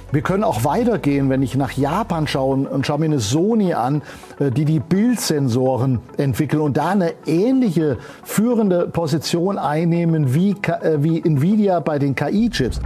Wir können auch weitergehen, wenn ich nach Japan schaue und schaue mir eine Sony an, die Bildsensoren entwickeln und da eine ähnliche führende Position einnehmen wie Nvidia bei den KI-Chips.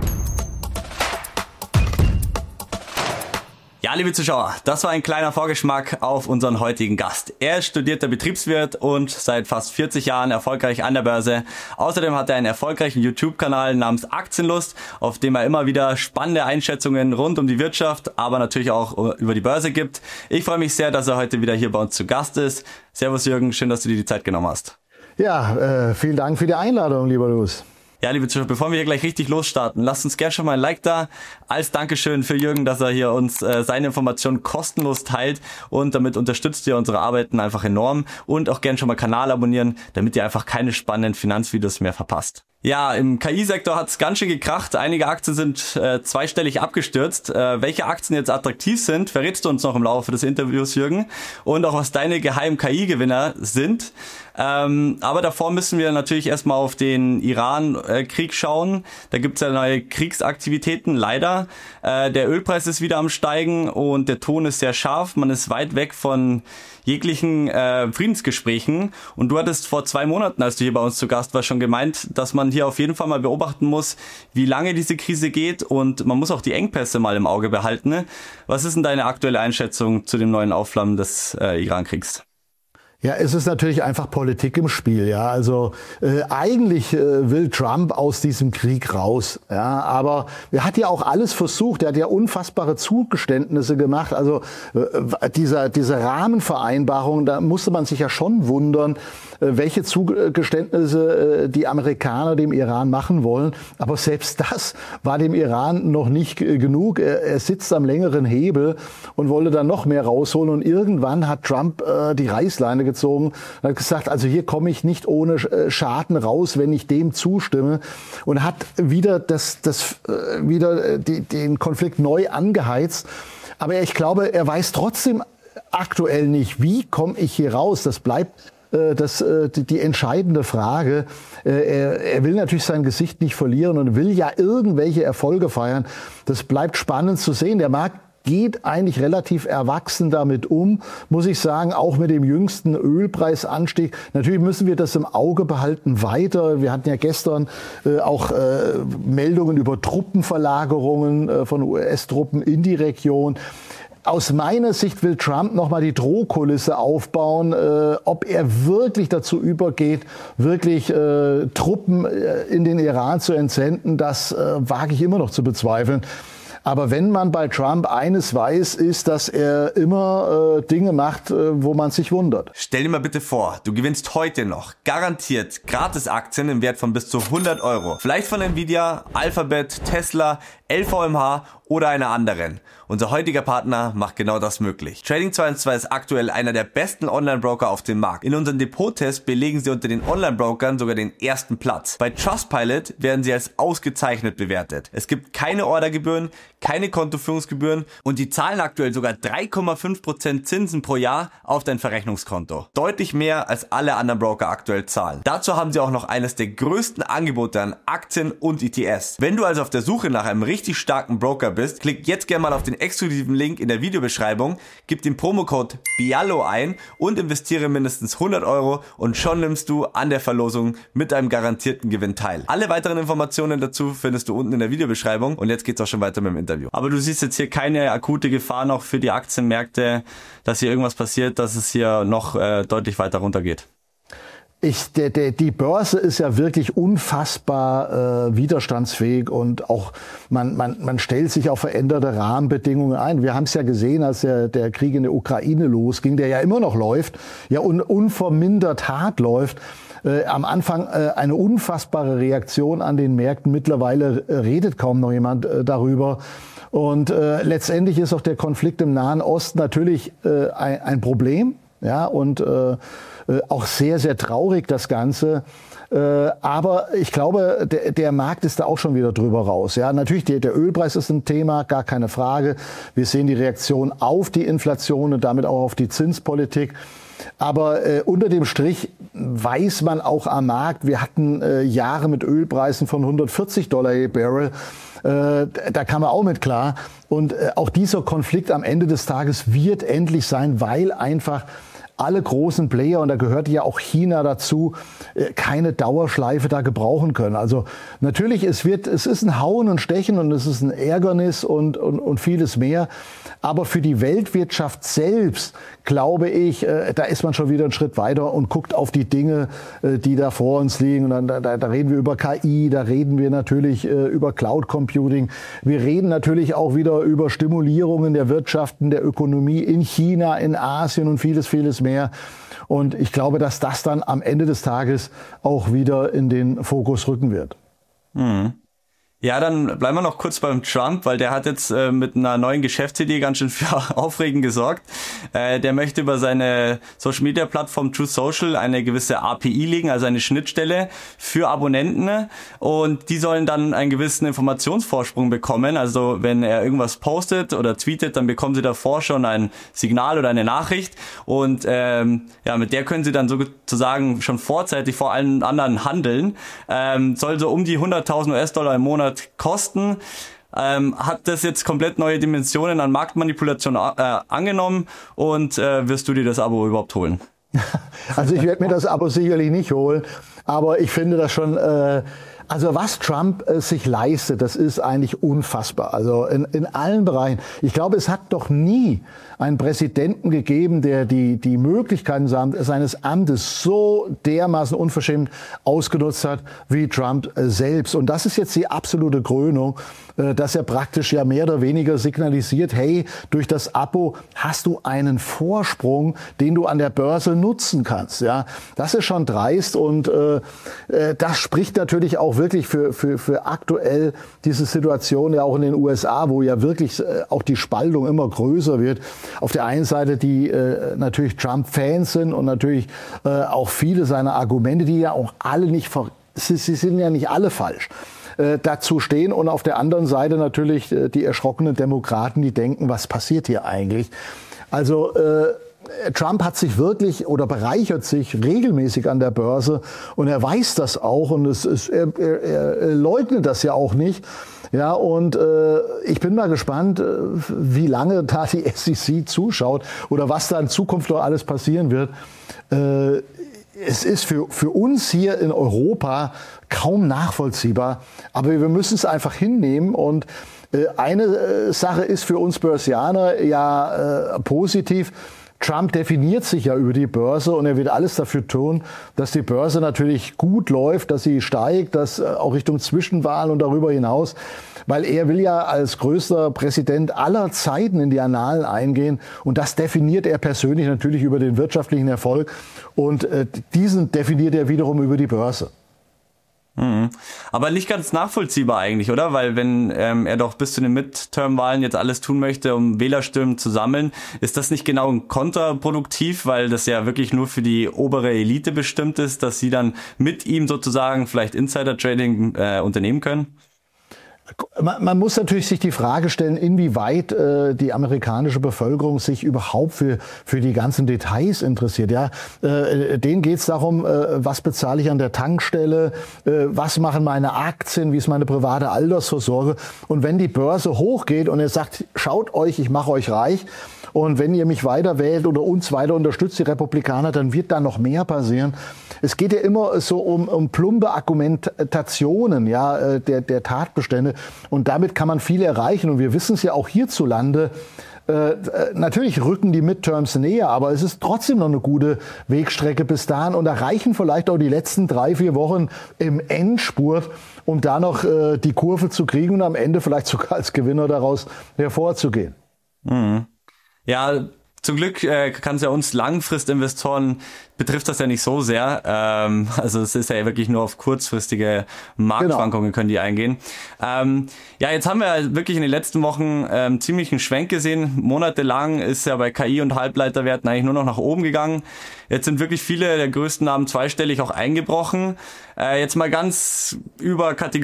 Ja, liebe Zuschauer, das war ein kleiner Vorgeschmack auf unseren heutigen Gast. Er ist studierter Betriebswirt und seit fast 40 Jahren erfolgreich an der Börse. Außerdem hat er einen erfolgreichen YouTube-Kanal namens Aktienlust, auf dem er immer wieder spannende Einschätzungen rund um die Wirtschaft, aber natürlich auch über die Börse gibt. Ich freue mich sehr, dass er heute wieder hier bei uns zu Gast ist. Servus Jürgen, schön, dass du dir die Zeit genommen hast. Ja, vielen Dank für die Einladung, lieber Luis. Ja, liebe Zuschauer, bevor wir hier gleich richtig losstarten, lasst uns gerne schon mal ein Like da, als Dankeschön für Jürgen, dass er hier uns seine Informationen kostenlos teilt und damit unterstützt ihr unsere Arbeiten einfach enorm und auch gerne schon mal Kanal abonnieren, damit ihr einfach keine spannenden Finanzvideos mehr verpasst. Ja, im KI-Sektor hat es ganz schön gekracht. Einige Aktien sind zweistellig abgestürzt. Welche Aktien jetzt attraktiv sind, verrätst du uns noch im Laufe des Interviews, Jürgen. Und auch was deine geheimen KI-Gewinner sind. Aber davor müssen wir natürlich erstmal auf den Iran-Krieg schauen. Da gibt's ja neue Kriegsaktivitäten, leider. Der Ölpreis ist wieder am Steigen und der Ton ist sehr scharf. Man ist weit weg von jeglichen Friedensgesprächen. Und du hattest vor 2 Monaten, als du hier bei uns zu Gast warst, schon gemeint, dass man hier auf jeden Fall mal beobachten muss, wie lange diese Krise geht und man muss auch die Engpässe mal im Auge behalten. Was ist denn deine aktuelle Einschätzung zu dem neuen Aufflammen des Iran-Kriegs? Ja, es ist natürlich einfach Politik im Spiel, ja. Also eigentlich will Trump aus diesem Krieg raus, ja. Aber er hat ja auch alles versucht. Er hat ja unfassbare Zugeständnisse gemacht. Also diese Rahmenvereinbarung, da musste man sich ja schon wundern, welche Zugeständnisse die Amerikaner dem Iran machen wollen. Aber selbst das war dem Iran noch nicht genug. Er sitzt am längeren Hebel und wollte dann noch mehr rausholen. Und irgendwann hat Trump die Reißleine gezogen und hat gesagt, also hier komme ich nicht ohne Schaden raus, wenn ich dem zustimme. Und hat wieder den Konflikt neu angeheizt. Aber ich glaube, er weiß trotzdem aktuell nicht, wie komme ich hier raus. Das bleibt die entscheidende Frage. Er will natürlich sein Gesicht nicht verlieren und will ja irgendwelche Erfolge feiern. Das bleibt spannend zu sehen. Der Markt geht eigentlich relativ erwachsen damit um, muss ich sagen, auch mit dem jüngsten Ölpreisanstieg. Natürlich müssen wir das im Auge behalten weiter. Wir hatten ja gestern auch Meldungen über Truppenverlagerungen von US-Truppen in die Region. Aus meiner Sicht will Trump nochmal die Drohkulisse aufbauen. Ob er wirklich dazu übergeht, wirklich Truppen in den Iran zu entsenden, das wage ich immer noch zu bezweifeln. Aber wenn man bei Trump eines weiß, ist, dass er immer Dinge macht, wo man sich wundert. Stell dir mal bitte vor, du gewinnst heute noch garantiert Gratis-Aktien im Wert von bis zu 100 Euro. Vielleicht von Nvidia, Alphabet, Tesla, LVMH oder einer anderen. Unser heutiger Partner macht genau das möglich. Trading212 ist aktuell einer der besten Online-Broker auf dem Markt. In unserem Depot-Test belegen sie unter den Online-Brokern sogar den ersten Platz. Bei Trustpilot werden sie als ausgezeichnet bewertet. Es gibt keine Ordergebühren, keine Kontoführungsgebühren und die zahlen aktuell sogar 3,5% Zinsen pro Jahr auf dein Verrechnungskonto. Deutlich mehr als alle anderen Broker aktuell zahlen. Dazu haben sie auch noch eines der größten Angebote an Aktien und ETFs. Wenn du also auf der Suche nach einem richtig starken Broker bist, klick jetzt gerne mal auf den exklusiven Link in der Videobeschreibung, gib den Promocode BIALO ein und investiere mindestens 100 Euro und schon nimmst du an der Verlosung mit einem garantierten Gewinn teil. Alle weiteren Informationen dazu findest du unten in der Videobeschreibung und jetzt geht's auch schon weiter mit dem Interview. Aber du siehst jetzt hier keine akute Gefahr noch für die Aktienmärkte, dass hier irgendwas passiert, dass es hier noch deutlich weiter runtergeht. Die Börse ist ja wirklich unfassbar widerstandsfähig und auch man stellt sich auf veränderte Rahmenbedingungen ein. Wir haben es ja gesehen, als der Krieg in der Ukraine losging, der ja immer noch läuft, ja unvermindert hart läuft. Am Anfang eine unfassbare Reaktion an den Märkten. Mittlerweile redet kaum noch jemand darüber. Und letztendlich ist auch der Konflikt im Nahen Osten natürlich ein Problem. Ja, und auch sehr, sehr traurig das Ganze. Aber ich glaube, der Markt ist da auch schon wieder drüber raus. Ja, natürlich, der Ölpreis ist ein Thema, gar keine Frage. Wir sehen die Reaktion auf die Inflation und damit auch auf die Zinspolitik. Aber unter dem Strich weiß man auch am Markt, wir hatten Jahre mit Ölpreisen von $140 je Barrel. Da kam er auch mit klar. Und auch dieser Konflikt am Ende des Tages wird endlich sein, weil einfach alle großen Player, und da gehört ja auch China dazu, keine Dauerschleife da gebrauchen können. Also natürlich, es ist ein Hauen und Stechen und es ist ein Ärgernis und vieles mehr. Aber für die Weltwirtschaft selbst, glaube ich, da ist man schon wieder einen Schritt weiter und guckt auf die Dinge, die da vor uns liegen. Und da reden wir über KI, da reden wir natürlich über Cloud Computing. Wir reden natürlich auch wieder über Stimulierungen der Wirtschaften, der Ökonomie in China, in Asien und vieles, vieles mehr. Und ich glaube, dass das dann am Ende des Tages auch wieder in den Fokus rücken wird. Mhm. Ja, dann bleiben wir noch kurz beim Trump, weil der hat jetzt mit einer neuen Geschäftsidee ganz schön für Aufregen gesorgt. Der möchte über seine Social-Media-Plattform Truth Social eine gewisse API legen, also eine Schnittstelle für Abonnenten, und die sollen dann einen gewissen Informationsvorsprung bekommen. Also wenn er irgendwas postet oder tweetet, dann bekommen sie davor schon ein Signal oder eine Nachricht, und mit der können sie dann sozusagen schon vorzeitig vor allen anderen handeln. Soll so um die 100.000 US-Dollar im Monat kosten. Hat das jetzt komplett neue Dimensionen an Marktmanipulation angenommen, und wirst du dir das Abo überhaupt holen? Also ich werde mir das Abo sicherlich nicht holen, aber ich finde das schon, also was Trump sich leistet, das ist eigentlich unfassbar. Also in allen Bereichen. Ich glaube, es hat doch nie einen Präsidenten gegeben, der die Möglichkeiten seines Amtes so dermaßen unverschämt ausgenutzt hat wie Trump selbst. Und das ist jetzt die absolute Krönung, dass er praktisch ja mehr oder weniger signalisiert, hey, durch das Abo hast du einen Vorsprung, den du an der Börse nutzen kannst. Ja, das ist schon dreist, und das spricht natürlich auch wirklich für aktuell diese Situation ja auch in den USA, wo ja wirklich auch die Spaltung immer größer wird. Auf der einen Seite die natürlich Trump-Fans sind und natürlich auch viele seiner Argumente, die ja auch alle sie sind ja nicht alle falsch, dazu stehen, und auf der anderen Seite natürlich die erschrockenen Demokraten, die denken, was passiert hier eigentlich? Also Trump hat sich wirklich oder bereichert sich regelmäßig an der Börse, und er weiß das auch, und er leugnet das ja auch nicht. Ja, und ich bin mal gespannt, wie lange da die SEC zuschaut oder was da in Zukunft noch alles passieren wird. Es ist für uns hier in Europa kaum nachvollziehbar, aber wir müssen es einfach hinnehmen. Und eine Sache ist für uns Börsianer ja positiv. Trump definiert sich ja über die Börse, und er wird alles dafür tun, dass die Börse natürlich gut läuft, dass sie steigt, dass auch Richtung Zwischenwahlen und darüber hinaus, weil er will ja als größter Präsident aller Zeiten in die Annalen eingehen, und das definiert er persönlich natürlich über den wirtschaftlichen Erfolg, und diesen definiert er wiederum über die Börse. Aber nicht ganz nachvollziehbar eigentlich, oder? Weil wenn er doch bis zu den Midterm-Wahlen jetzt alles tun möchte, um Wählerstimmen zu sammeln, ist das nicht genau kontraproduktiv, weil das ja wirklich nur für die obere Elite bestimmt ist, dass sie dann mit ihm sozusagen vielleicht Insider-Trading unternehmen können? Man muss natürlich sich die Frage stellen, inwieweit die amerikanische Bevölkerung sich überhaupt für die ganzen Details interessiert. Ja, denen geht es darum, was bezahle ich an der Tankstelle, was machen meine Aktien, wie ist meine private Altersvorsorge. Und wenn die Börse hochgeht und er sagt, schaut euch, ich mache euch reich, und wenn ihr mich weiter wählt oder uns weiter unterstützt, die Republikaner, dann wird da noch mehr passieren. Es geht ja immer so um plumpe Argumentationen, ja, der Tatbestände. Und damit kann man viel erreichen. Und wir wissen es ja auch hierzulande. Natürlich rücken die Midterms näher, aber es ist trotzdem noch eine gute Wegstrecke bis dahin. Und da reichen vielleicht auch die letzten 3-4 Wochen im Endspurt, um da noch die Kurve zu kriegen und am Ende vielleicht sogar als Gewinner daraus hervorzugehen. Mhm. Ja, zum Glück kann es ja uns Langfristinvestoren, betrifft das ja nicht so sehr. Also es ist ja wirklich nur auf kurzfristige Marktschwankungen können die eingehen. Ja, jetzt haben wir wirklich in den letzten Wochen ziemlich einen Schwenk gesehen. Monatelang ist ja bei KI und Halbleiterwerten eigentlich nur noch nach oben gegangen. Jetzt sind wirklich viele der größten Namen zweistellig auch eingebrochen. Jetzt mal ganz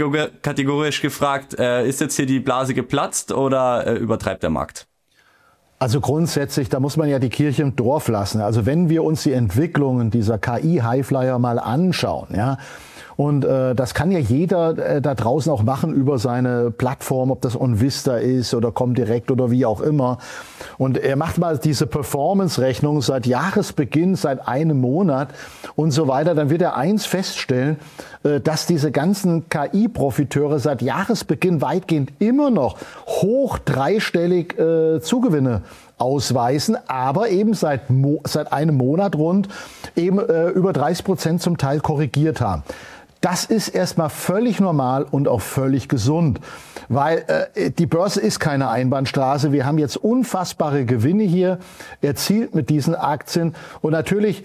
überkategorisch gefragt, ist jetzt hier die Blase geplatzt oder übertreibt der Markt? Also grundsätzlich, da muss man ja die Kirche im Dorf lassen. Also wenn wir uns die Entwicklungen dieser KI-Highflyer mal anschauen, ja, und das kann ja jeder da draußen auch machen über seine Plattform, ob das OnVista ist oder Comdirect oder wie auch immer. Und er macht mal diese Performance-Rechnung seit Jahresbeginn, seit einem Monat und so weiter. Dann wird er eins feststellen, dass diese ganzen KI-Profiteure seit Jahresbeginn weitgehend immer noch hoch dreistellig Zugewinne ausweisen, aber eben seit einem Monat rund eben über 30% zum Teil korrigiert haben. Das ist erstmal völlig normal und auch völlig gesund, weil die Börse ist keine Einbahnstraße. Wir haben jetzt unfassbare Gewinne hier erzielt mit diesen Aktien und natürlich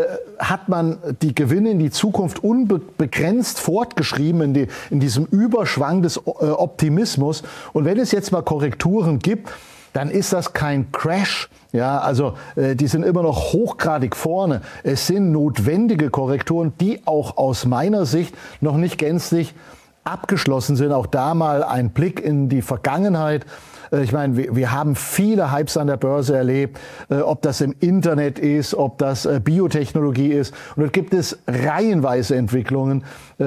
hat man die Gewinne in die Zukunft unbegrenzt fortgeschrieben in diesem Überschwang des Optimismus. Und wenn es jetzt mal Korrekturen gibt, dann ist das kein Crash. Ja, also die sind immer noch hochgradig vorne. Es sind notwendige Korrekturen, die auch aus meiner Sicht noch nicht gänzlich abgeschlossen sind. Auch da mal ein Blick in die Vergangenheit. Ich meine, wir haben viele Hypes an der Börse erlebt, ob das im Internet ist, ob das Biotechnologie ist. Und dort gibt es reihenweise Entwicklungen,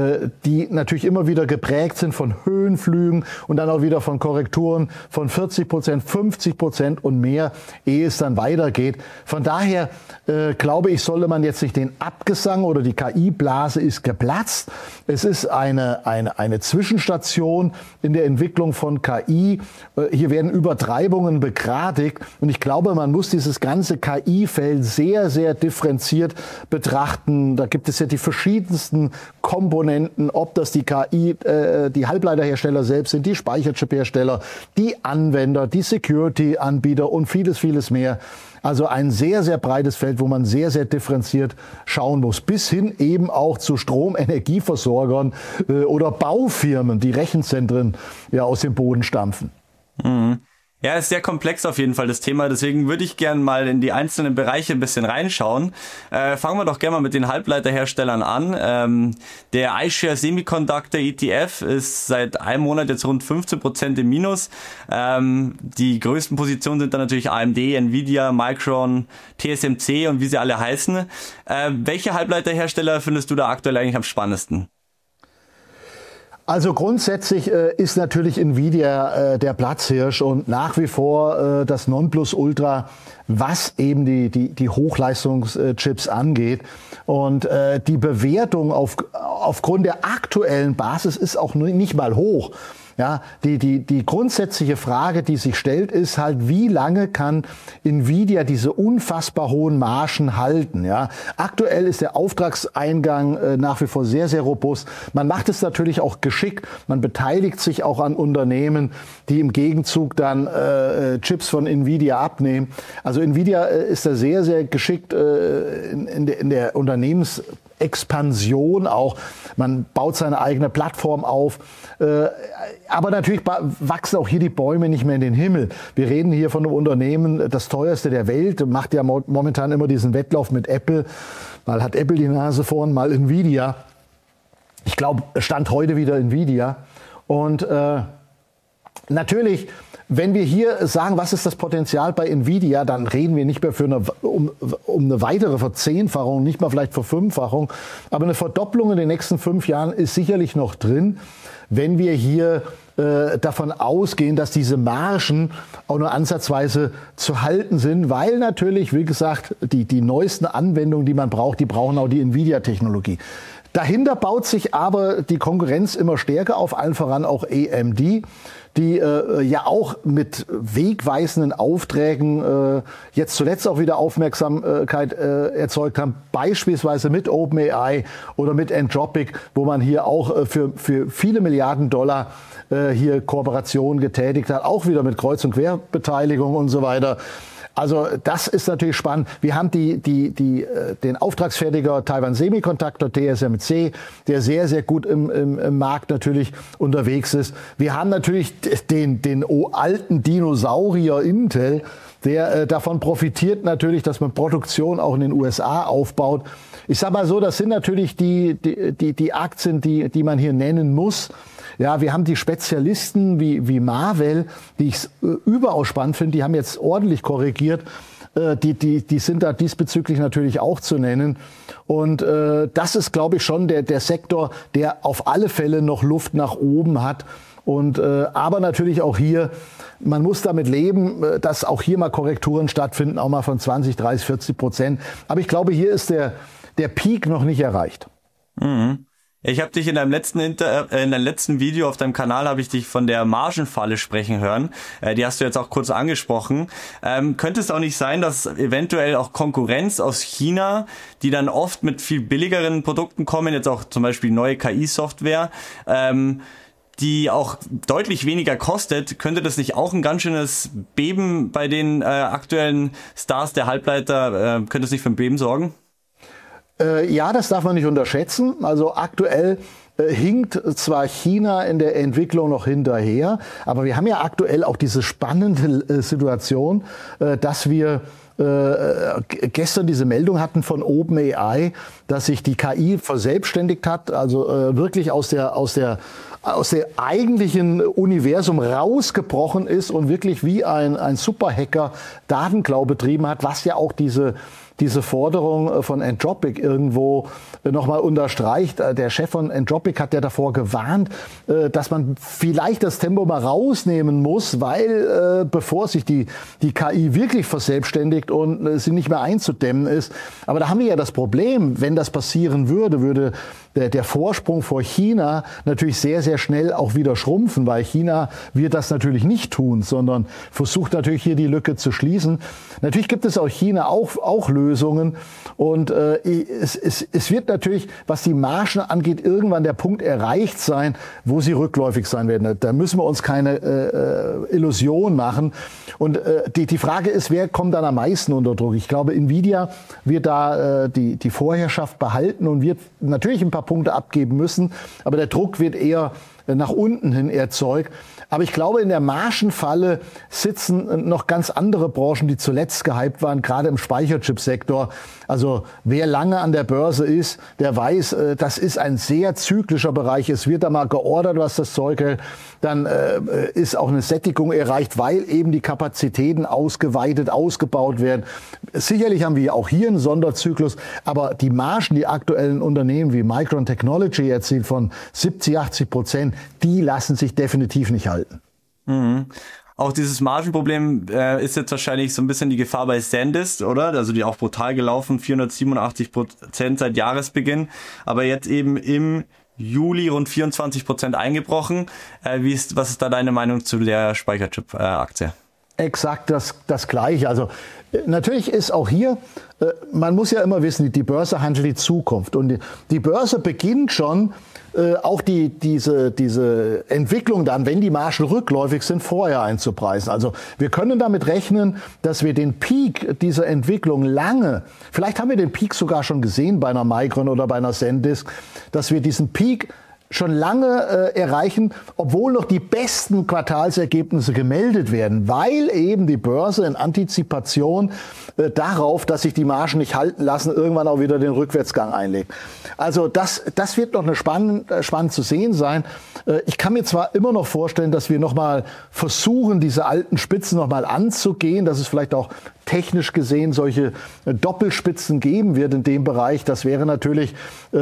die natürlich immer wieder geprägt sind von Höhenflügen und dann auch wieder von Korrekturen von 40%, 50% und mehr, ehe es dann weitergeht. Von daher glaube ich, sollte man jetzt nicht den Abgesang oder die KI-Blase ist geplatzt. Es ist eine Zwischenstation in der Entwicklung von KI. Hier werden Übertreibungen begradigt und ich glaube, man muss dieses ganze KI-Feld sehr, sehr differenziert betrachten. Da gibt es ja die verschiedensten Komponenten, ob das die KI, die Halbleiterhersteller selbst sind, die Speicherchip-Hersteller, die Anwender, die Security-Anbieter und vieles, vieles mehr. Also ein sehr, sehr breites Feld, wo man sehr, sehr differenziert schauen muss. Bis hin eben auch zu Stromenergieversorgern oder Baufirmen, die Rechenzentren ja aus dem Boden stampfen. Mhm. Ja, ist sehr komplex auf jeden Fall das Thema, deswegen würde ich gerne mal in die einzelnen Bereiche ein bisschen reinschauen. Fangen wir doch gerne mal mit den Halbleiterherstellern an. Der iShares Semiconductor ETF ist seit einem Monat jetzt rund 15% im Minus. Die größten Positionen sind dann natürlich AMD, Nvidia, Micron, TSMC und wie sie alle heißen. Welche Halbleiterhersteller findest du da aktuell eigentlich am spannendsten? Also grundsätzlich ist natürlich Nvidia der Platzhirsch und nach wie vor das Nonplusultra, was eben die Hochleistungschips angeht. Und die Bewertung aufgrund der aktuellen Basis ist auch nicht mal hoch. Ja, die grundsätzliche Frage, die sich stellt, ist halt, wie lange kann Nvidia diese unfassbar hohen Margen halten? Ja, aktuell ist der Auftragseingang nach wie vor sehr, sehr robust. Man macht es natürlich auch geschickt. Man beteiligt sich auch an Unternehmen, die im Gegenzug dann Chips von Nvidia abnehmen. Also Nvidia ist da sehr, sehr geschickt in der Unternehmensexpansion auch. Man baut seine eigene Plattform auf. Aber natürlich wachsen auch hier die Bäume nicht mehr in den Himmel. Wir reden hier von einem Unternehmen, das teuerste der Welt, macht ja momentan immer diesen Wettlauf mit Apple. Mal hat Apple die Nase vorn, mal Nvidia. Ich glaube, Stand heute wieder Nvidia. Und natürlich, wenn wir hier sagen, was ist das Potenzial bei Nvidia, dann reden wir nicht mehr um eine weitere Verzehnfachung, nicht mal vielleicht Verfünffachung. Aber eine Verdopplung in den nächsten 5 Jahren ist sicherlich noch drin, wenn wir hier davon ausgehen, dass diese Margen auch nur ansatzweise zu halten sind, weil natürlich, wie gesagt, die neuesten Anwendungen, die man braucht, die brauchen auch die Nvidia-Technologie. Dahinter baut sich aber die Konkurrenz immer stärker auf, allen voran auch AMD, die ja auch mit wegweisenden Aufträgen jetzt zuletzt auch wieder Aufmerksamkeit erzeugt haben, beispielsweise mit OpenAI oder mit Anthropic, wo man hier auch für viele Milliarden $, hier Kooperationen getätigt hat, auch wieder mit Kreuz- und Querbeteiligung und so weiter. Also das ist natürlich spannend. Wir haben den Auftragsfertiger Taiwan Semiconductor, TSMC, der sehr, sehr gut im Markt natürlich unterwegs ist. Wir haben natürlich den alten Dinosaurier Intel, der davon profitiert natürlich, dass man Produktion auch in den USA aufbaut. Ich sag mal so, das sind natürlich die Aktien, die man hier nennen muss. Ja, wir haben die Spezialisten wie Marvell, die ich überaus spannend finde, die haben jetzt ordentlich korrigiert. Die sind da diesbezüglich natürlich auch zu nennen. Und das ist, glaube ich, schon der Sektor, der auf alle Fälle noch Luft nach oben hat. Und aber natürlich auch hier, man muss damit leben, dass auch hier mal Korrekturen stattfinden, auch mal von 20, 30, 40%. Aber ich glaube, hier ist der Peak noch nicht erreicht. Mhm. Ich habe dich in deinem letzten Video auf deinem Kanal habe ich dich von der Margenfalle sprechen hören. Die hast du jetzt auch kurz angesprochen. Könnte es auch nicht sein, dass eventuell auch Konkurrenz aus China, die dann oft mit viel billigeren Produkten kommen, jetzt auch zum Beispiel neue KI-Software, die auch deutlich weniger kostet, könnte das nicht auch ein ganz schönes Beben bei den aktuellen Stars der Halbleiter, könnte es nicht für ein Beben sorgen? Ja, das darf man nicht unterschätzen. Also aktuell hinkt zwar China in der Entwicklung noch hinterher, aber wir haben ja aktuell auch diese spannende Situation, dass wir gestern diese Meldung hatten von OpenAI, dass sich die KI verselbstständigt hat, also wirklich aus der eigentlichen Universum rausgebrochen ist und wirklich wie ein Superhacker Datenklau betrieben hat, was ja auch diese Forderung von Anthropic irgendwo nochmal unterstreicht. Der Chef von Anthropic hat ja davor gewarnt, dass man vielleicht das Tempo mal rausnehmen muss, weil bevor sich die KI wirklich verselbstständigt und sie nicht mehr einzudämmen ist. Aber da haben wir ja das Problem, wenn das passieren würde der Vorsprung vor China natürlich sehr, sehr schnell auch wieder schrumpfen, weil China wird das natürlich nicht tun, sondern versucht natürlich hier die Lücke zu schließen. Natürlich gibt es auch China auch Lösungen und es wird natürlich, was die Margen angeht, irgendwann der Punkt erreicht sein, wo sie rückläufig sein werden. Da müssen wir uns keine Illusion machen. Und die Frage ist, wer kommt dann am meisten unter Druck? Ich glaube, Nvidia wird da die Vorherrschaft behalten und wird natürlich ein paar Punkte abgeben müssen, aber der Druck wird eher nach unten hin erzeugt. Aber ich glaube, in der Margenfalle sitzen noch ganz andere Branchen, die zuletzt gehypt waren, gerade im Speicherchipsektor. Also wer lange an der Börse ist, der weiß, das ist ein sehr zyklischer Bereich. Es wird da mal geordert, was das Zeug hält. Dann ist auch eine Sättigung erreicht, weil eben die Kapazitäten ausgeweitet, ausgebaut werden. Sicherlich haben wir auch hier einen Sonderzyklus, aber die Margen, die aktuellen Unternehmen wie Micron Technology erzielt von 70-80%, die lassen sich definitiv nicht halten. Mhm. Auch dieses Margenproblem ist jetzt wahrscheinlich so ein bisschen die Gefahr bei SanDisk, oder? Also die auch brutal gelaufen, 487% seit Jahresbeginn, aber jetzt eben im Juli rund 24% eingebrochen. Was ist da deine Meinung zu der Speicherchip-Aktie? Exakt das Gleiche. Also natürlich ist auch hier, man muss ja immer wissen, die Börse handelt die Zukunft. Und die Börse beginnt schon, auch diese Entwicklung dann, wenn die Margen rückläufig sind, vorher einzupreisen. Also wir können damit rechnen, dass wir den Peak dieser Entwicklung vielleicht haben wir den Peak sogar schon gesehen bei einer Micron oder bei einer SanDisk, dass wir diesen Peak schon lange erreichen, obwohl noch die besten Quartalsergebnisse gemeldet werden, weil eben die Börse in Antizipation darauf, dass sich die Margen nicht halten lassen, irgendwann auch wieder den Rückwärtsgang einlegt. Also das wird noch spannend zu sehen sein. Ich kann mir zwar immer noch vorstellen, dass wir nochmal versuchen, diese alten Spitzen nochmal anzugehen, dass es vielleicht auch technisch gesehen solche Doppelspitzen geben wird in dem Bereich. Das wäre natürlich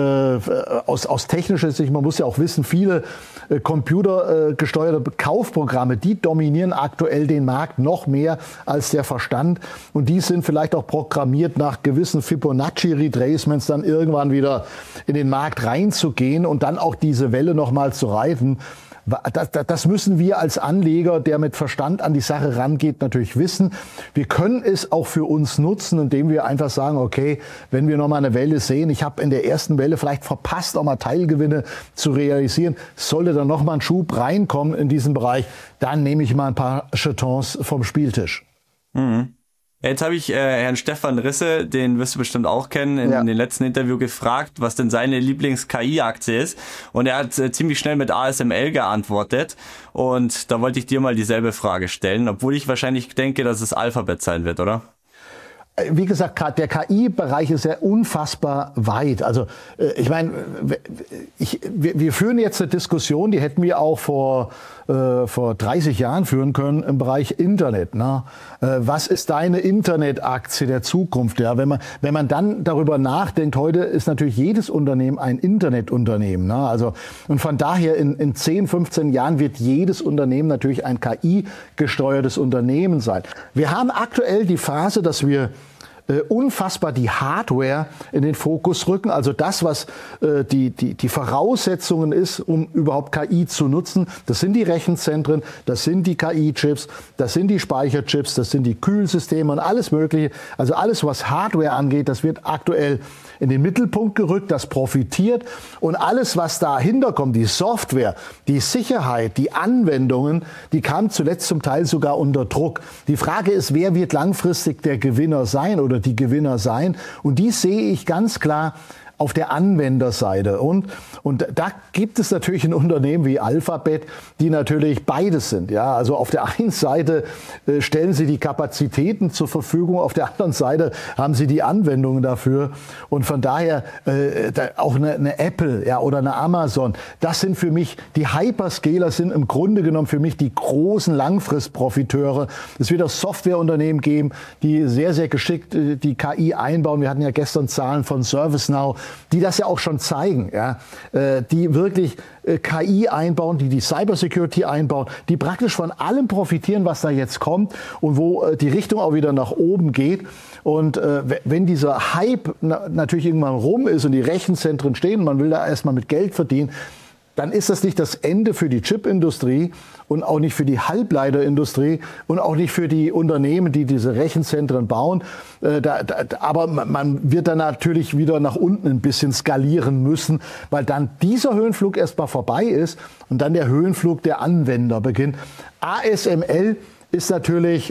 aus technischer Sicht, man muss ja auch wissen, viele computergesteuerte Kaufprogramme, die dominieren aktuell den Markt noch mehr als der Verstand. Und die sind vielleicht auch programmiert, nach gewissen Fibonacci-Retracements dann irgendwann wieder in den Markt reinzugehen und dann auch diese Welle nochmal zu reiten. Das müssen wir als Anleger, der mit Verstand an die Sache rangeht, natürlich wissen. Wir können es auch für uns nutzen, indem wir einfach sagen, okay, wenn wir nochmal eine Welle sehen, ich habe in der ersten Welle vielleicht verpasst, auch mal Teilgewinne zu realisieren, sollte dann nochmal ein Schub reinkommen in diesen Bereich, dann nehme ich mal ein paar Jetons vom Spieltisch. Mhm. Jetzt habe ich Herrn Stefan Risse, den wirst du bestimmt auch kennen, in dem letzten Interview gefragt, was denn seine Lieblings-KI-Aktie ist. Und er hat ziemlich schnell mit ASML geantwortet. Und da wollte ich dir mal dieselbe Frage stellen, obwohl ich wahrscheinlich denke, dass es Alphabet sein wird, oder? wie gesagt, der KI-Bereich ist ja unfassbar weit. Also ich meine, wir führen jetzt eine Diskussion, die hätten wir auch vor 30 Jahren führen können im Bereich Internet. Ne? Was ist deine Internetaktie der Zukunft? Ja, wenn man dann darüber nachdenkt, heute ist natürlich jedes Unternehmen ein Internetunternehmen. Ne? Also, und von daher in 10, 15 Jahren wird jedes Unternehmen natürlich ein KI-gesteuertes Unternehmen sein. Wir haben aktuell die Phase, dass wir unfassbar die Hardware in den Fokus rücken, also das, was die Voraussetzungen ist, um überhaupt KI zu nutzen. Das sind die Rechenzentren, das sind die KI-Chips, das sind die Speicherchips, das sind die Kühlsysteme und alles Mögliche. Also alles, was Hardware angeht, das wird aktuell in den Mittelpunkt gerückt, das profitiert. Und alles, was dahinter kommt, die Software, die Sicherheit, die Anwendungen, die kamen zuletzt zum Teil sogar unter Druck. Die Frage ist, wer wird langfristig der Gewinner sein oder die Gewinner sein? Und die sehe ich ganz klar auf der Anwenderseite. Und da gibt es natürlich ein Unternehmen wie Alphabet, die natürlich beides sind. Ja, also auf der einen Seite stellen sie die Kapazitäten zur Verfügung, auf der anderen Seite haben sie die Anwendungen dafür. Und von daher auch eine Apple, ja, oder eine Amazon, das sind für mich, die Hyperscaler sind im Grunde genommen für mich die großen Langfristprofiteure. Es wird auch Softwareunternehmen geben, die sehr, sehr geschickt die KI einbauen. Wir hatten ja gestern Zahlen von ServiceNow, die das ja auch schon zeigen, ja, die wirklich KI einbauen, die Cybersecurity einbauen, die praktisch von allem profitieren, was da jetzt kommt und wo die Richtung auch wieder nach oben geht. Und wenn dieser Hype natürlich irgendwann rum ist und die Rechenzentren stehen, man will da erstmal mit Geld verdienen, dann ist das nicht das Ende für die Chipindustrie und auch nicht für die Halbleiterindustrie und auch nicht für die Unternehmen, die diese Rechenzentren bauen. Aber man wird dann natürlich wieder nach unten ein bisschen skalieren müssen, weil dann dieser Höhenflug erstmal vorbei ist und dann der Höhenflug der Anwender beginnt. ASML ist natürlich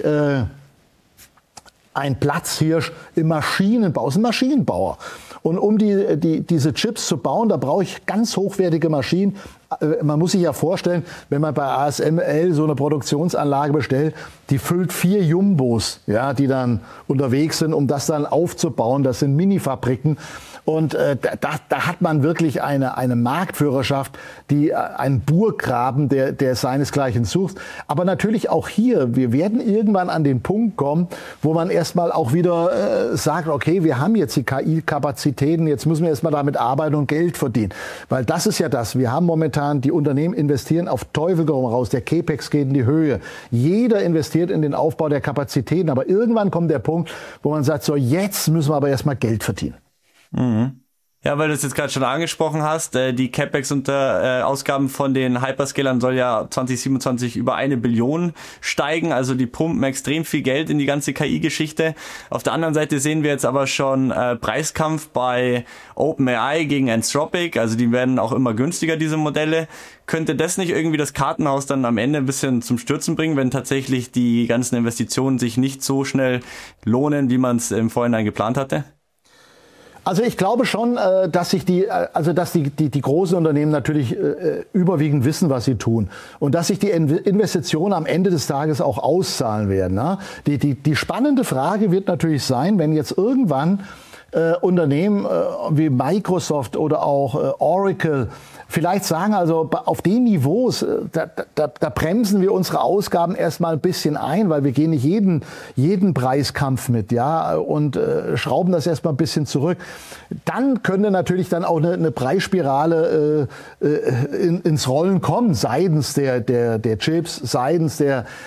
ein Platzhirsch im Maschinenbau, ist ein Maschinenbauer. Und um diese Chips zu bauen, da brauche ich ganz hochwertige Maschinen. Man muss sich ja vorstellen, wenn man bei ASML so eine Produktionsanlage bestellt, die füllt 4 Jumbos, ja, die dann unterwegs sind, um das dann aufzubauen. Das sind Mini-Fabriken. Und da hat man wirklich eine Marktführerschaft, die einen Burggraben, der seinesgleichen sucht. Aber natürlich auch hier, wir werden irgendwann an den Punkt kommen, wo man erstmal auch wieder sagt, okay, wir haben jetzt die KI-Kapazitäten, jetzt müssen wir erstmal damit arbeiten und Geld verdienen. Weil das ist ja das, wir haben momentan, die Unternehmen investieren auf Teufel komm raus, der Capex geht in die Höhe. Jeder investiert in den Aufbau der Kapazitäten, aber irgendwann kommt der Punkt, wo man sagt, so jetzt müssen wir aber erstmal Geld verdienen. Mhm. Ja, weil du es jetzt gerade schon angesprochen hast, die CapEx und Ausgaben von den Hyperscalern soll ja 2027 über 1 Billion steigen, also die pumpen extrem viel Geld in die ganze KI-Geschichte. Auf der anderen Seite sehen wir jetzt aber schon Preiskampf bei OpenAI gegen Anthropic, also die werden auch immer günstiger, diese Modelle. Könnte das nicht irgendwie das Kartenhaus dann am Ende ein bisschen zum Stürzen bringen, wenn tatsächlich die ganzen Investitionen sich nicht so schnell lohnen, wie man es im Vorhinein geplant hatte? Also ich glaube schon, dass die großen Unternehmen natürlich überwiegend wissen, was sie tun und dass sich die Investitionen am Ende des Tages auch auszahlen werden. Ne? Die spannende Frage wird natürlich sein, wenn jetzt irgendwann Unternehmen wie Microsoft oder auch Oracle vielleicht sagen, also auf den Niveaus, da bremsen wir unsere Ausgaben erstmal ein bisschen ein, weil wir gehen nicht jeden Preiskampf mit, ja, und schrauben das erstmal ein bisschen zurück. Dann könnte natürlich dann auch eine Preisspirale ins Rollen kommen, seitens der Chips, seitens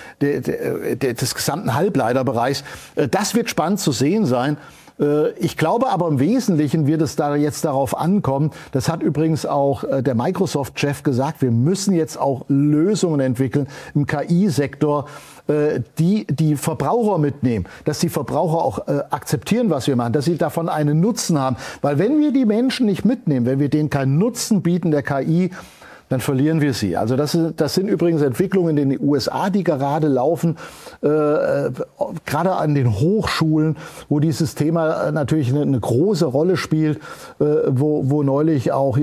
des gesamten Halbleiterbereichs. Das wird spannend zu sehen sein. Ich glaube aber im Wesentlichen wird es da jetzt darauf ankommen, das hat übrigens auch der Microsoft-Chef gesagt, wir müssen jetzt auch Lösungen entwickeln im KI-Sektor, die Verbraucher mitnehmen, dass die Verbraucher auch akzeptieren, was wir machen, dass sie davon einen Nutzen haben. Weil wenn wir die Menschen nicht mitnehmen, wenn wir denen keinen Nutzen bieten der KI, dann verlieren wir sie. Also das sind übrigens Entwicklungen in den USA, die gerade laufen, gerade an den Hochschulen, wo dieses Thema natürlich eine große Rolle spielt, wo neulich auch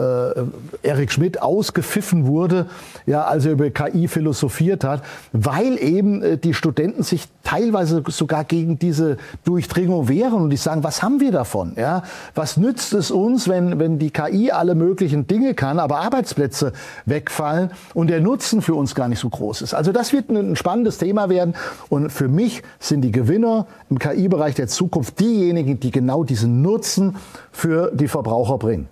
Eric Schmidt ausgepfiffen wurde, als er über KI philosophiert hat, weil eben die Studenten sich teilweise sogar gegen diese Durchdringung wehren und die sagen, was haben wir davon? Ja? Was nützt es uns, wenn die KI alle möglichen Dinge kann, aber Arbeitsplätze wegfallen und der Nutzen für uns gar nicht so groß ist? Also das wird ein spannendes Thema werden und für mich sind die Gewinner im KI-Bereich der Zukunft diejenigen, die genau diesen Nutzen für die Verbraucher bringen.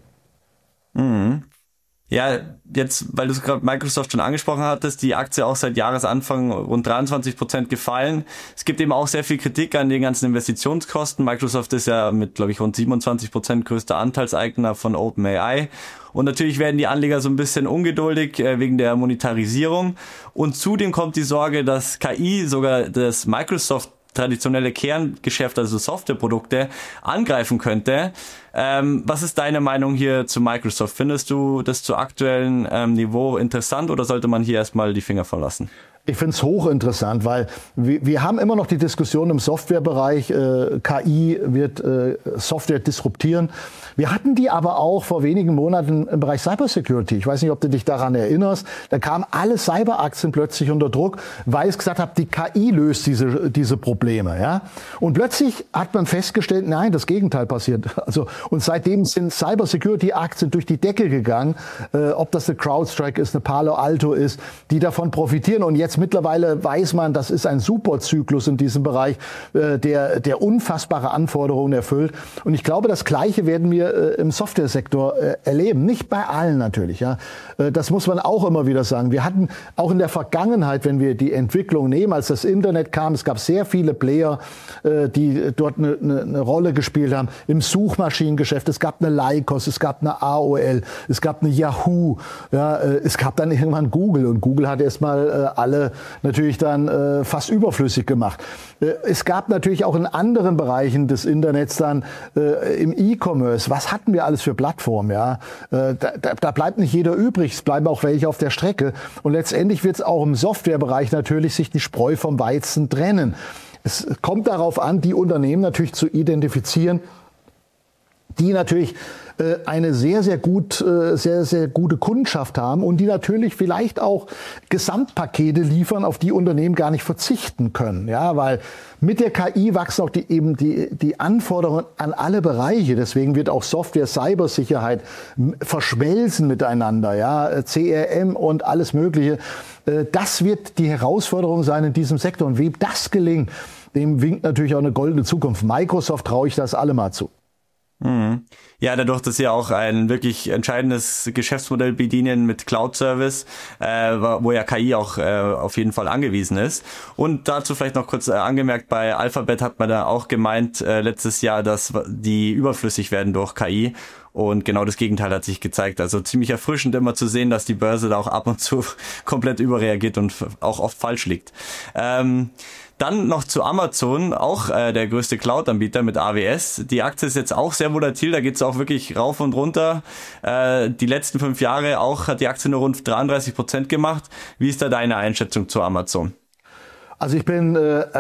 Mhm. Ja, jetzt, weil du es gerade Microsoft schon angesprochen hattest, die Aktie auch seit Jahresanfang rund 23% gefallen. Es gibt eben auch sehr viel Kritik an den ganzen Investitionskosten. Microsoft ist ja mit, glaube ich, rund 27% größter Anteilseigner von OpenAI. Und natürlich werden die Anleger so ein bisschen ungeduldig wegen der Monetarisierung. Und zudem kommt die Sorge, dass KI sogar das Microsoft traditionelle Kerngeschäft, also Softwareprodukte, angreifen könnte. Was ist deine Meinung hier zu Microsoft? Findest du das zu aktuellen Niveau interessant oder sollte man hier erstmal die Finger von lassen? Ich finde es hochinteressant, weil wir haben immer noch die Diskussion im Softwarebereich, KI wird Software disruptieren. Wir hatten die aber auch vor wenigen Monaten im Bereich Cybersecurity. Ich weiß nicht, ob du dich daran erinnerst. Da kamen alle Cyberaktien plötzlich unter Druck, weil ich gesagt habe, die KI löst diese Probleme. Ja? Und plötzlich hat man festgestellt, nein, das Gegenteil passiert. Also, und seitdem sind Cybersecurity-Aktien durch die Decke gegangen, ob das eine CrowdStrike ist, eine Palo Alto ist, die davon profitieren. Und jetzt mittlerweile weiß man, das ist ein Superzyklus in diesem Bereich, der unfassbare Anforderungen erfüllt. Und ich glaube, das Gleiche werden wir im Softwaresektor erleben. Nicht bei allen natürlich. Ja. Das muss man auch immer wieder sagen. Wir hatten auch in der Vergangenheit, wenn wir die Entwicklung nehmen, als das Internet kam, es gab sehr viele Player, die dort eine Rolle gespielt haben. Im Suchmaschinengeschäft, es gab eine Lycos, es gab eine AOL, es gab eine Yahoo, ja, es gab dann irgendwann Google und Google hat erstmal alle natürlich dann fast überflüssig gemacht. Es gab natürlich auch in anderen Bereichen des Internets dann im E-Commerce, was hatten wir alles für Plattformen? Ja? Da bleibt nicht jeder übrig, es bleiben auch welche auf der Strecke. Und letztendlich wird es auch im Softwarebereich natürlich sich die Spreu vom Weizen trennen. Es kommt darauf an, die Unternehmen natürlich zu identifizieren, die natürlich eine sehr, sehr gute Kundschaft haben und die natürlich vielleicht auch Gesamtpakete liefern, auf die Unternehmen gar nicht verzichten können. Ja, weil mit der KI wachsen auch die Anforderungen an alle Bereiche. Deswegen wird auch Software, Cybersicherheit verschmelzen miteinander. Ja, CRM und alles Mögliche. Das wird die Herausforderung sein in diesem Sektor. Und wem das gelingt, dem winkt natürlich auch eine goldene Zukunft. Microsoft traue ich das allemal zu. Ja, dadurch, dass sie auch ein wirklich entscheidendes Geschäftsmodell bedienen mit Cloud-Service, wo ja KI auch auf jeden Fall angewiesen ist. Und dazu vielleicht noch kurz angemerkt, bei Alphabet hat man da auch gemeint letztes Jahr, dass die überflüssig werden durch KI. Und genau das Gegenteil hat sich gezeigt. Also ziemlich erfrischend immer zu sehen, dass die Börse da auch ab und zu komplett überreagiert und auch oft falsch liegt. Dann noch zu Amazon, auch der größte Cloud-Anbieter mit AWS. Die Aktie ist jetzt auch sehr volatil, da geht es auch wirklich rauf und runter. Die letzten 5 Jahre auch hat die Aktie nur rund 33% gemacht. Wie ist da deine Einschätzung zu Amazon? Also ich bin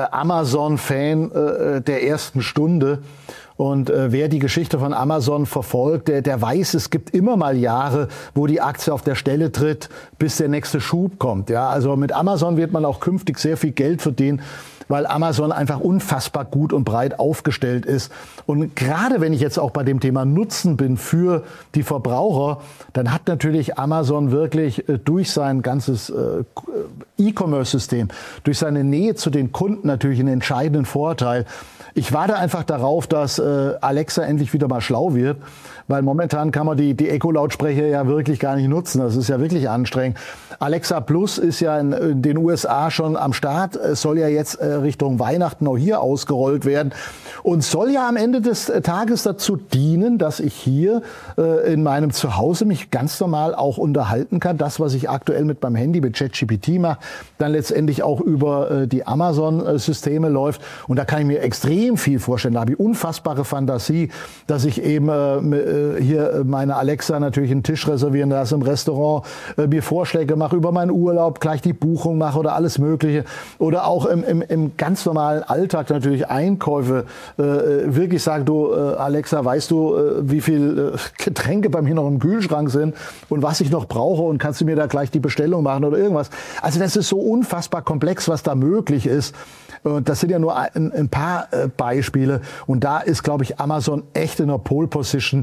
Amazon-Fan der ersten Stunde. Und wer die Geschichte von Amazon verfolgt, der weiß, es gibt immer mal Jahre, wo die Aktie auf der Stelle tritt, bis der nächste Schub kommt. Ja, also mit Amazon wird man auch künftig sehr viel Geld verdienen, weil Amazon einfach unfassbar gut und breit aufgestellt ist. Und gerade wenn ich jetzt auch bei dem Thema Nutzen bin für die Verbraucher, dann hat natürlich Amazon wirklich durch sein ganzes E-Commerce-System, durch seine Nähe zu den Kunden natürlich einen entscheidenden Vorteil. Ich warte einfach darauf, dass Alexa endlich wieder mal schlau wird, weil momentan kann man die Echo-Lautsprecher ja wirklich gar nicht nutzen. Das ist ja wirklich anstrengend. Alexa Plus ist ja in den USA schon am Start, soll ja jetzt Richtung Weihnachten auch hier ausgerollt werden und soll ja am Ende des Tages dazu dienen, dass ich hier in meinem Zuhause mich ganz normal auch unterhalten kann. Das, was ich aktuell mit meinem Handy, mit ChatGPT mache, dann letztendlich auch über die Amazon-Systeme läuft. Und da kann ich mir extrem viel vorstellen. Da habe ich unfassbare wunderbare Fantasie, dass ich eben hier meine Alexa natürlich einen Tisch reservieren lasse im Restaurant, mir Vorschläge mache über meinen Urlaub, gleich die Buchung mache oder alles Mögliche. Oder auch im ganz normalen Alltag natürlich Einkäufe wirklich sagen, du Alexa, weißt du, wie viel Getränke bei mir noch im Kühlschrank sind und was ich noch brauche und kannst du mir da gleich die Bestellung machen oder irgendwas. Also das ist so unfassbar komplex, was da möglich ist. Und das sind ja nur ein paar Beispiele. Und da ist, glaube ich, Amazon echt in der Pole Position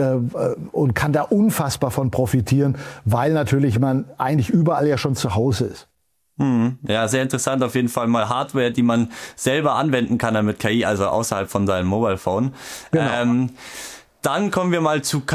und kann da unfassbar von profitieren, weil natürlich man eigentlich überall ja schon zu Hause ist. Ja, sehr interessant. Auf jeden Fall mal Hardware, die man selber anwenden kann dann mit KI, also außerhalb von seinem Mobile Phone. Genau. Dann kommen wir mal zu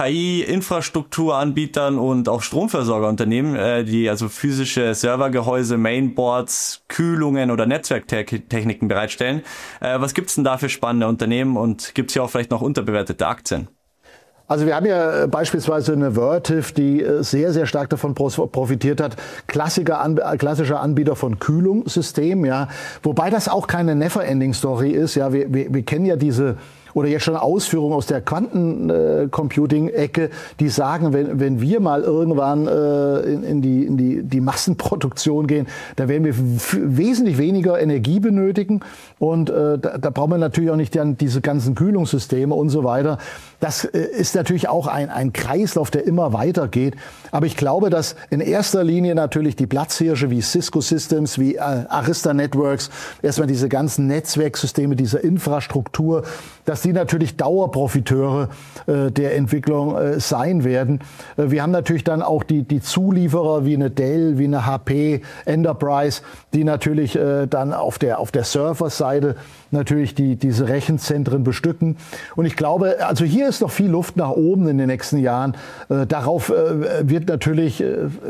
KI-Infrastrukturanbietern und auch Stromversorgerunternehmen, die also physische Servergehäuse, Mainboards, Kühlungen oder Netzwerktechniken bereitstellen. Was gibt's denn da für spannende Unternehmen und gibt's hier auch vielleicht noch unterbewertete Aktien? Also wir haben ja beispielsweise eine Vertiv, die sehr, sehr stark davon profitiert hat. Klassischer Anbieter von Kühlungssystemen, ja. Wobei das auch keine Never-Ending-Story ist, ja. Wir kennen ja diese oder jetzt schon Ausführungen aus der Quantencomputing-Ecke, die sagen, wenn wir mal irgendwann in die Massenproduktion gehen, da werden wir wesentlich weniger Energie benötigen und da brauchen wir natürlich auch nicht dann diese ganzen Kühlungssysteme und so weiter. Das ist natürlich auch ein Kreislauf, der immer weitergeht. Aber ich glaube, dass in erster Linie natürlich die Platzhirsche wie Cisco Systems, wie Arista Networks, erstmal diese ganzen Netzwerksysteme, diese Infrastruktur, dass die natürlich Dauerprofiteure der Entwicklung sein werden. Wir haben natürlich dann auch die Zulieferer wie eine Dell, wie eine HP, Enterprise, die natürlich dann auf der Serverseite natürlich diese Rechenzentren bestücken. Und ich glaube, also hier ist noch viel Luft nach oben in den nächsten Jahren. Darauf wird natürlich,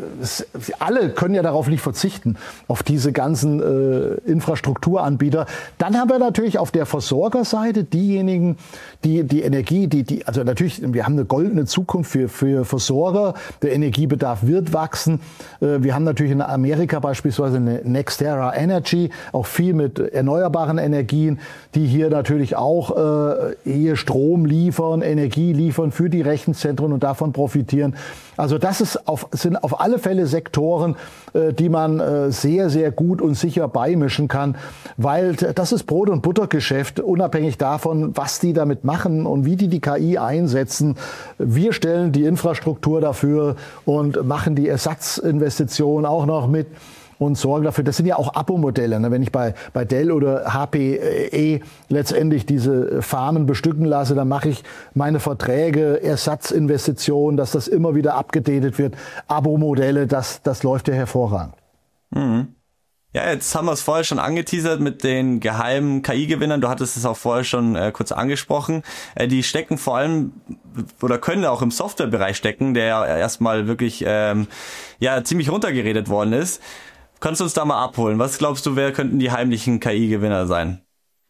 alle können ja darauf nicht verzichten, auf diese ganzen Infrastrukturanbieter. Dann haben wir natürlich auf der Versorgerseite diejenigen, die Energie, also natürlich, wir haben eine goldene Zukunft für Versorger. Der Energiebedarf wird wachsen. Wir haben natürlich in Amerika beispielsweise eine NextEra Energy, auch viel mit erneuerbaren Energien, die hier natürlich auch hier Strom liefern, Energie liefern für die Rechenzentren und davon profitieren. Also das sind auf alle Fälle Sektoren, die man sehr, sehr gut und sicher beimischen kann, weil das ist Brot- und Buttergeschäft, unabhängig davon, was die damit machen und wie die KI einsetzen. Wir stellen die Infrastruktur dafür und machen die Ersatzinvestitionen auch noch mit und sorgen dafür. Das sind ja auch Abo-Modelle. Ne? Wenn ich bei Dell oder HPE letztendlich diese Farmen bestücken lasse, dann mache ich meine Verträge, Ersatzinvestitionen, dass das immer wieder abgedatet wird. Abo-Modelle, das läuft ja hervorragend. Mhm. Ja, jetzt haben wir es vorher schon angeteasert mit den geheimen KI-Gewinnern. Du hattest es auch vorher schon kurz angesprochen. Die stecken vor allem oder können auch im Softwarebereich stecken, der ja erstmal wirklich ziemlich runtergeredet worden ist. Kannst du uns da mal abholen? Was glaubst du, wer könnten die heimlichen KI-Gewinner sein?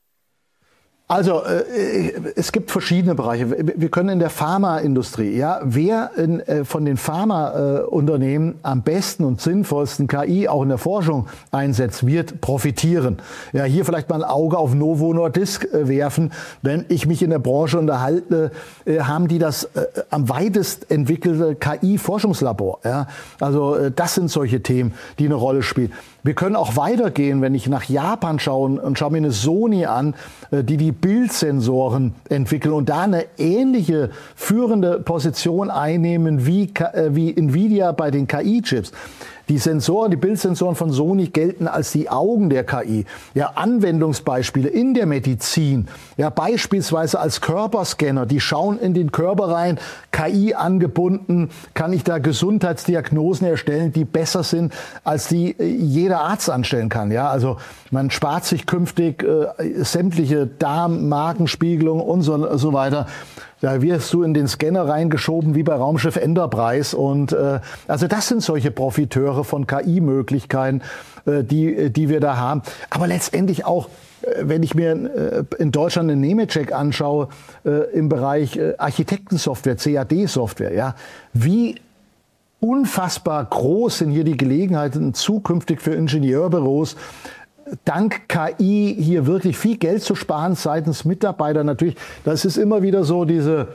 Also es gibt verschiedene Bereiche. Wir können in der Pharmaindustrie, ja, wer von den Pharmaunternehmen am besten und sinnvollsten KI auch in der Forschung einsetzt, wird profitieren. Ja, hier vielleicht mal ein Auge auf Novo Nordisk werfen. Wenn ich mich in der Branche unterhalte, haben die das am weitest entwickelte KI-Forschungslabor. Ja, also das sind solche Themen, die eine Rolle spielen. Wir können auch weitergehen, wenn ich nach Japan schaue und schaue mir eine Sony an, die Bildsensoren entwickeln und da eine ähnliche führende Position einnehmen wie Nvidia bei den KI-Chips. Die Sensoren, die Bildsensoren von Sony gelten als die Augen der KI. Ja, Anwendungsbeispiele in der Medizin, ja, beispielsweise als Körperscanner, die schauen in den Körper rein, KI angebunden, kann ich da Gesundheitsdiagnosen erstellen, die besser sind, als die jeder Arzt anstellen kann. Ja, also man spart sich künftig sämtliche Darm-Magenspiegelung und so weiter. Da wirst du in den Scanner reingeschoben wie bei Raumschiff Enterprise und also das sind solche Profiteure von KI-Möglichkeiten, die wir da haben. Aber letztendlich auch, wenn ich mir in Deutschland eine Nemetschek anschaue, im Bereich Architektensoftware, CAD-Software, ja, wie unfassbar groß sind hier die Gelegenheiten zukünftig für Ingenieurbüros, dank KI hier wirklich viel Geld zu sparen seitens Mitarbeiter. Natürlich, das ist immer wieder so dieser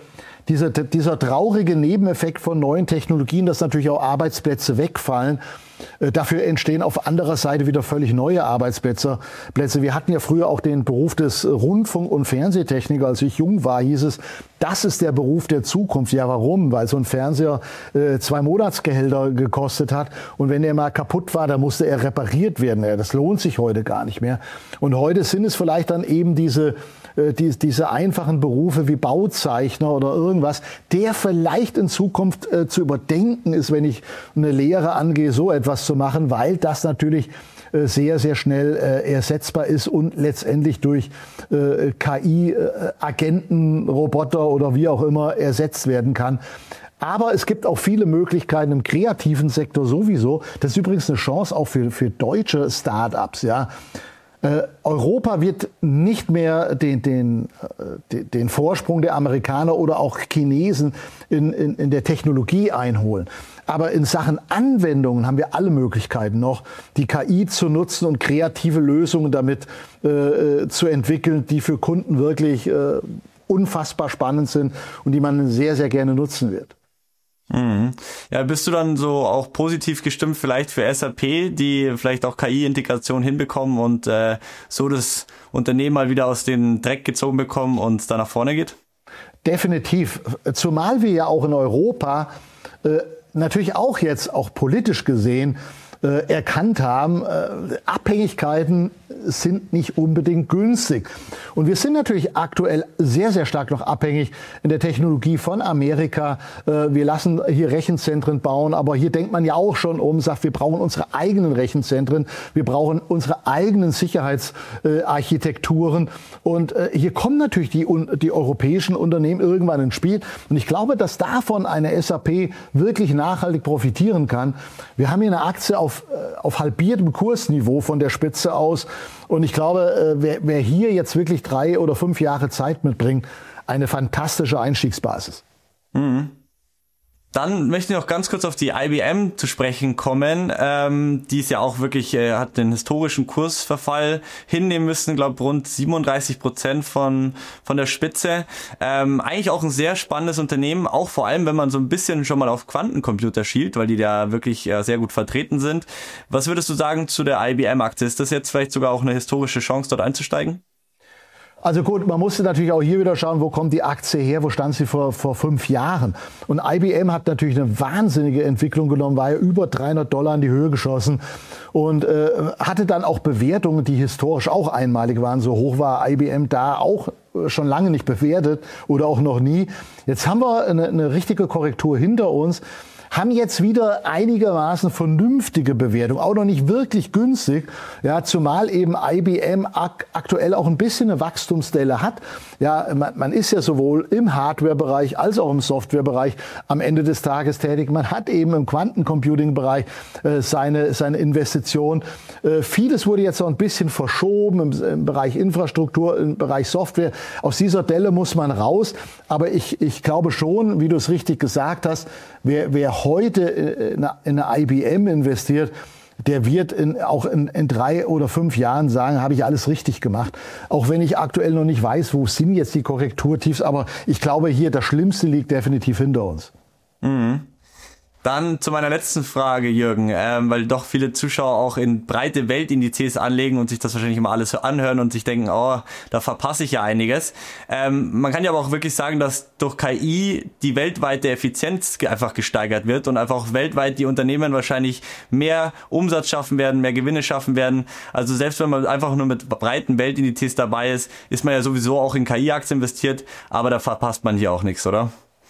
traurige Nebeneffekt von neuen Technologien, dass natürlich auch Arbeitsplätze wegfallen. Dafür entstehen auf anderer Seite wieder völlig neue Arbeitsplätze. Wir hatten ja früher auch den Beruf des Rundfunk- und Fernsehtechniker. Als ich jung war, hieß es, das ist der Beruf der Zukunft. Ja, warum? Weil so ein Fernseher 2 Monatsgehälter gekostet hat. Und wenn der mal kaputt war, dann musste er repariert werden. Ja, das lohnt sich heute gar nicht mehr. Und heute sind es vielleicht dann eben diese einfachen Berufe wie Bauzeichner oder irgendwas, der vielleicht in Zukunft zu überdenken ist, wenn ich eine Lehre angehe, so etwas zu machen, weil das natürlich sehr, sehr schnell ersetzbar ist und letztendlich durch KI, Agenten, Roboter oder wie auch immer ersetzt werden kann. Aber es gibt auch viele Möglichkeiten im kreativen Sektor sowieso. Das ist übrigens eine Chance auch für deutsche Start-ups, ja. Europa wird nicht mehr den Vorsprung der Amerikaner oder auch Chinesen in der Technologie einholen. Aber in Sachen Anwendungen haben wir alle Möglichkeiten noch, die KI zu nutzen und kreative Lösungen damit zu entwickeln, die für Kunden wirklich unfassbar spannend sind und die man sehr, sehr gerne nutzen wird. Mhm. Ja, bist du dann so auch positiv gestimmt vielleicht für SAP, die vielleicht auch KI-Integration hinbekommen und so das Unternehmen mal wieder aus dem Dreck gezogen bekommen und da nach vorne geht? Definitiv. Zumal wir ja auch in Europa natürlich auch jetzt, auch politisch gesehen, erkannt haben, Abhängigkeiten sind nicht unbedingt günstig. Und wir sind natürlich aktuell sehr, sehr stark noch abhängig in der Technologie von Amerika. Wir lassen hier Rechenzentren bauen, aber hier denkt man ja auch schon sagt, wir brauchen unsere eigenen Rechenzentren, wir brauchen unsere eigenen Sicherheitsarchitekturen. Und hier kommen natürlich die europäischen Unternehmen irgendwann ins Spiel. Und ich glaube, dass davon eine SAP wirklich nachhaltig profitieren kann. Wir haben hier eine Aktie auf halbiertem Kursniveau von der Spitze aus. Und ich glaube, wer hier jetzt wirklich 3 oder 5 Jahre Zeit mitbringt, eine fantastische Einstiegsbasis. Mhm. Dann möchte ich noch ganz kurz auf die IBM zu sprechen kommen. Die ist ja auch wirklich, hat den historischen Kursverfall hinnehmen müssen, glaube rund 37% von der Spitze. Eigentlich auch ein sehr spannendes Unternehmen, auch vor allem, wenn man so ein bisschen schon mal auf Quantencomputer schielt, weil die da wirklich sehr gut vertreten sind. Was würdest du sagen zu der IBM-Aktie? Ist das jetzt vielleicht sogar auch eine historische Chance, dort einzusteigen? Also gut, man musste natürlich auch hier wieder schauen, wo kommt die Aktie her, wo stand sie vor 5 Jahren. Und IBM hat natürlich eine wahnsinnige Entwicklung genommen, war ja über $300 in die Höhe geschossen und hatte dann auch Bewertungen, die historisch auch einmalig waren. So hoch war IBM da auch schon lange nicht bewertet oder auch noch nie. Jetzt haben wir eine richtige Korrektur hinter uns, haben jetzt wieder einigermaßen vernünftige Bewertung, auch noch nicht wirklich günstig, ja, zumal eben IBM aktuell auch ein bisschen eine Wachstumsdelle hat. Ja, man ist ja sowohl im Hardware-Bereich als auch im Software-Bereich am Ende des Tages tätig. Man hat eben im Quantencomputing-Bereich seine Investition. Vieles wurde jetzt auch ein bisschen verschoben im Bereich Infrastruktur, im Bereich Software. Aus dieser Delle muss man raus. Aber ich glaube schon, wie du es richtig gesagt hast, wer heute in eine IBM investiert, der wird auch in 3 oder 5 Jahren sagen, habe ich alles richtig gemacht. Auch wenn ich aktuell noch nicht weiß, wo sind jetzt die Korrekturtiefs, aber ich glaube hier, das Schlimmste liegt definitiv hinter uns. Mhm. Dann zu meiner letzten Frage, Jürgen, weil doch viele Zuschauer auch in breite Weltindizes anlegen und sich das wahrscheinlich immer alles so anhören und sich denken, oh, da verpasse ich ja einiges. Man kann ja aber auch wirklich sagen, dass durch KI die weltweite Effizienz einfach gesteigert wird und einfach auch weltweit die Unternehmen wahrscheinlich mehr Umsatz schaffen werden, mehr Gewinne schaffen werden. Also selbst wenn man einfach nur mit breiten Weltindizes dabei ist, ist man ja sowieso auch in KI-Aktien investiert, aber da verpasst man hier auch nichts, oder?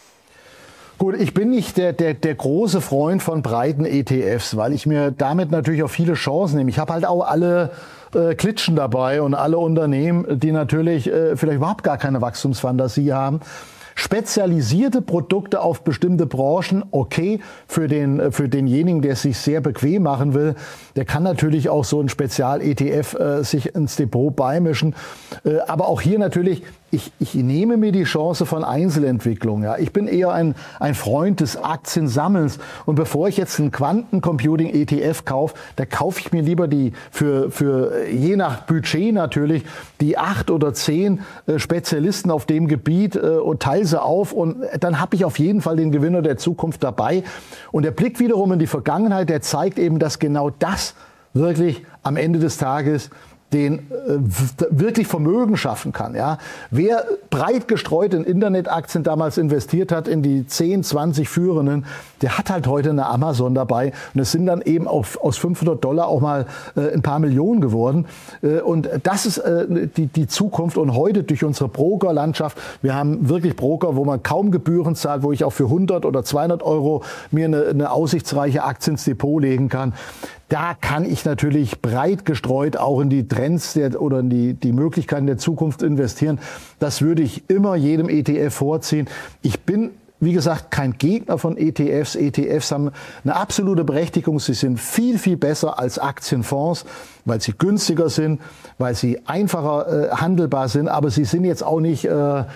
Gut, ich bin nicht der große Freund von breiten ETFs, weil ich mir damit natürlich auch viele Chancen nehme. Ich habe halt auch alle Klitschen dabei und alle Unternehmen, die natürlich vielleicht überhaupt gar keine Wachstumsfantasie haben. Spezialisierte Produkte auf bestimmte Branchen, okay, für denjenigen, der es sich sehr bequem machen will, der kann natürlich auch so ein Spezial-ETF sich ins Depot beimischen. Aber auch hier natürlich, ich nehme mir die Chance von Einzelentwicklung. Ja. Ich bin eher ein Freund des Aktiensammelns. Und bevor ich jetzt einen Quantencomputing-ETF kaufe, da kaufe ich mir lieber die für je nach Budget natürlich die 8 oder 10 Spezialisten auf dem Gebiet und teile sie auf. Und dann habe ich auf jeden Fall den Gewinner der Zukunft dabei. Und der Blick wiederum in die Vergangenheit, der zeigt eben, dass genau das wirklich am Ende des Tages den wirklich Vermögen schaffen kann. Ja. Wer breit gestreut in Internetaktien damals investiert hat, in die 10, 20 führenden, der hat halt heute eine Amazon dabei. Und es sind dann eben aus $500 auch mal ein paar Millionen geworden. Und das ist die Zukunft. Und heute durch unsere Brokerlandschaft, wir haben wirklich Broker, wo man kaum Gebühren zahlt, wo ich auch für 100 oder 200 Euro mir eine aussichtsreiche Aktie ins Depot legen kann. Da kann ich natürlich breit gestreut auch in die Trends oder in die Möglichkeiten der Zukunft investieren. Das würde ich immer jedem ETF vorziehen. Ich bin, wie gesagt, kein Gegner von ETFs. ETFs haben eine absolute Berechtigung. Sie sind viel, viel besser als Aktienfonds, weil sie günstiger sind, weil sie einfacher handelbar sind. Aber sie sind jetzt auch nicht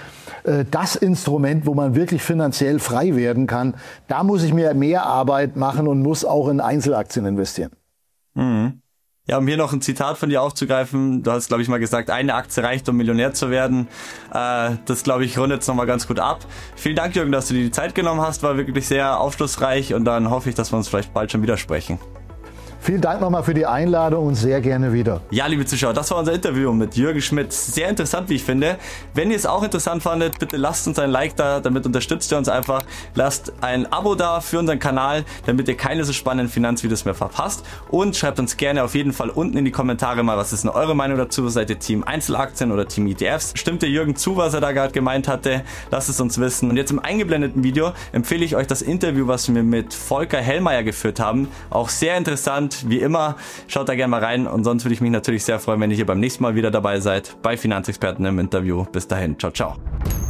das Instrument, wo man wirklich finanziell frei werden kann. Da muss ich mir mehr Arbeit machen und muss auch in Einzelaktien investieren. Mhm. Ja, um hier noch ein Zitat von dir aufzugreifen, du hast, glaube ich, mal gesagt, eine Aktie reicht, um Millionär zu werden. Das, glaube ich, rundet es nochmal ganz gut ab. Vielen Dank, Jürgen, dass du dir die Zeit genommen hast, war wirklich sehr aufschlussreich und dann hoffe ich, dass wir uns vielleicht bald schon wieder sprechen. Vielen Dank nochmal für die Einladung und sehr gerne wieder. Ja, liebe Zuschauer, das war unser Interview mit Jürgen Schmidt. Sehr interessant, wie ich finde. Wenn ihr es auch interessant fandet, bitte lasst uns ein Like da, damit unterstützt ihr uns einfach. Lasst ein Abo da für unseren Kanal, damit ihr keine so spannenden Finanzvideos mehr verpasst. Und schreibt uns gerne auf jeden Fall unten in die Kommentare mal, was ist denn eure Meinung dazu? Seid ihr Team Einzelaktien oder Team ETFs? Stimmt ihr Jürgen zu, was er da gerade gemeint hatte? Lasst es uns wissen. Und jetzt im eingeblendeten Video empfehle ich euch das Interview, was wir mit Volker Hellmeier geführt haben. Auch sehr interessant. Wie immer, schaut da gerne mal rein und sonst würde ich mich natürlich sehr freuen, wenn ihr hier beim nächsten Mal wieder dabei seid bei Finanzexperten im Interview. Bis dahin, ciao, ciao.